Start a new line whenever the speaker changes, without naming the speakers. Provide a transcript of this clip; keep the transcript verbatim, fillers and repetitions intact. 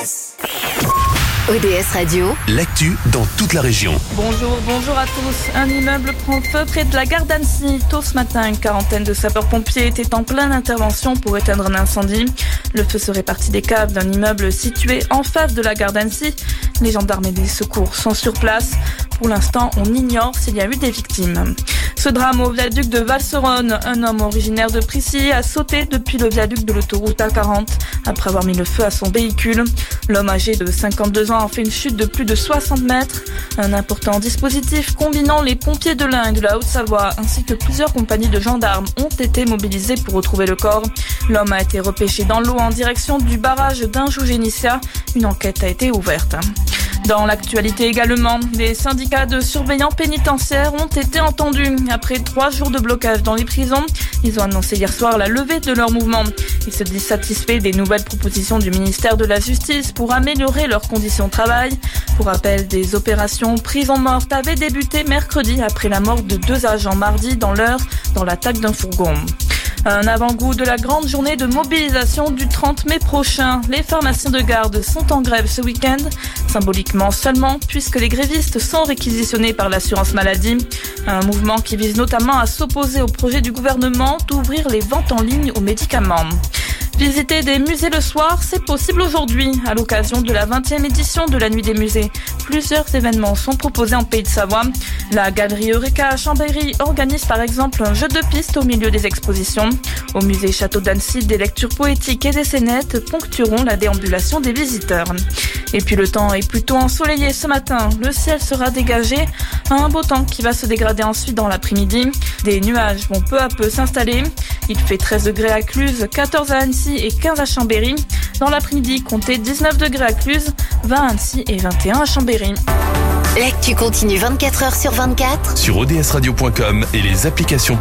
S. O D S Radio,
l'actu dans toute la région.
Bonjour, bonjour à tous. Un immeuble prend feu près de la gare d'Annecy. Tôt ce matin, une quarantaine de sapeurs-pompiers étaient en pleine intervention pour éteindre un incendie. Le feu serait parti des caves d'un immeuble situé en face de la gare d'Annecy. Les gendarmes et les secours sont sur place. Pour l'instant, on ignore s'il y a eu des victimes. Ce drame au viaduc de Valseronne, un homme originaire de Prissy a sauté depuis le viaduc de l'autoroute A quarante après avoir mis le feu à son véhicule. L'homme âgé de cinquante-deux ans a fait une chute de plus de soixante mètres. Un important dispositif combinant les pompiers de l'Ain et de la Haute-Savoie ainsi que plusieurs compagnies de gendarmes ont été mobilisés pour retrouver le corps. L'homme a été repêché dans l'eau en direction du barrage d'Injou-Génissia. Une enquête a été ouverte. Dans l'actualité également, les syndicats de surveillants pénitentiaires ont été entendus. Après trois jours de blocage dans les prisons, ils ont annoncé hier soir la levée de leur mouvement. Ils se disent satisfaits des nouvelles propositions du ministère de la Justice pour améliorer leurs conditions de travail. Pour rappel, des opérations prison morte avaient débuté mercredi après la mort de deux agents mardi dans l'Eure dans l'attaque d'un fourgon. Un avant-goût de la grande journée de mobilisation du trente mai prochain. Les pharmaciens de garde sont en grève ce week-end, symboliquement seulement, puisque les grévistes sont réquisitionnés par l'assurance maladie. Un mouvement qui vise notamment à s'opposer au projet du gouvernement d'ouvrir les ventes en ligne aux médicaments. Visiter des musées le soir, c'est possible aujourd'hui, à l'occasion de la vingtième édition de la Nuit des musées. Plusieurs événements sont proposés en Pays de Savoie. La galerie Eureka à Chambéry organise par exemple un jeu de piste au milieu des expositions. Au musée Château d'Annecy, des lectures poétiques et des scénettes ponctueront la déambulation des visiteurs. Et puis le temps est plutôt ensoleillé ce matin. Le ciel sera dégagé, un beau temps qui va se dégrader ensuite dans l'après-midi. Des nuages vont peu à peu s'installer. Il fait treize degrés à Cluses, quatorze à Annecy et quinze à Chambéry. Dans l'après-midi, comptez dix-neuf degrés à Cluses, vingt à Annecy et vingt et un à Chambéry.
L'actu continue vingt-quatre heures sur vingt-quatre
sur o d s radio point com et les applications